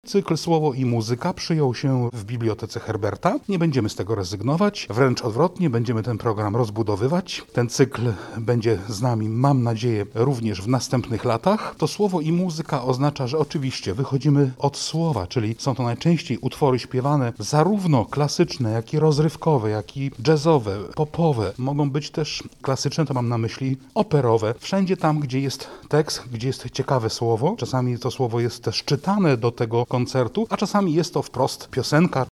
Cykl Słowo i Muzyka przyjął się w Bibliotece Herberta. Nie będziemy z tego rezygnować, wręcz odwrotnie, będziemy ten program rozbudowywać. Ten cykl będzie z nami, mam nadzieję, również w następnych latach. To Słowo i Muzyka oznacza, że oczywiście wychodzimy od słowa, czyli są to najczęściej utwory śpiewane zarówno klasyczne, jak i rozrywkowe, jak i jazzowe, popowe. Mogą być też klasyczne, to mam na myśli operowe. Wszędzie tam, gdzie jest tekst, gdzie jest ciekawe słowo. Czasami to słowo jest też czytane do tego koncertu, a czasami jest to wprost piosenka.